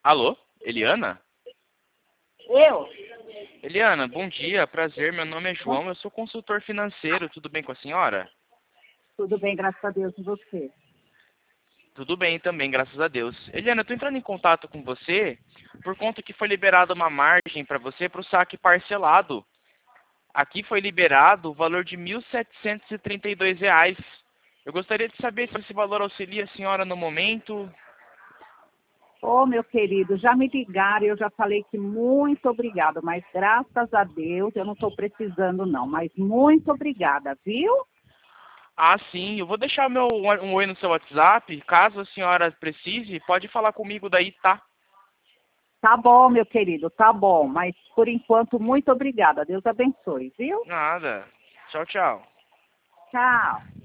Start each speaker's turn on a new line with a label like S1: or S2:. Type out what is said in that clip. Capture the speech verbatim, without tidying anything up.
S1: Alô, Eliana?
S2: Eu?
S1: Eliana, bom dia, prazer, meu nome é João, eu sou consultor financeiro, tudo bem com a senhora?
S2: Tudo bem, graças a Deus, e você?
S1: Tudo bem também, graças a Deus. Eliana, eu estou entrando em contato com você por conta que foi liberada uma margem para você para o saque parcelado. Aqui foi liberado o valor de mil setecentos e trinta e dois reais. Eu gostaria de saber se esse valor auxilia a senhora no momento.
S2: Ô, meu querido, já me ligaram, eu já falei que muito obrigada, mas graças a Deus eu não estou precisando não, mas muito obrigada, viu?
S1: Ah, sim, eu vou deixar meu, um oi no seu WhatsApp. Caso a senhora precise, pode falar comigo daí, tá?
S2: Tá bom, meu querido, tá bom, mas por enquanto muito obrigada, Deus abençoe, viu?
S1: Nada. Tchau, tchau.
S2: Tchau.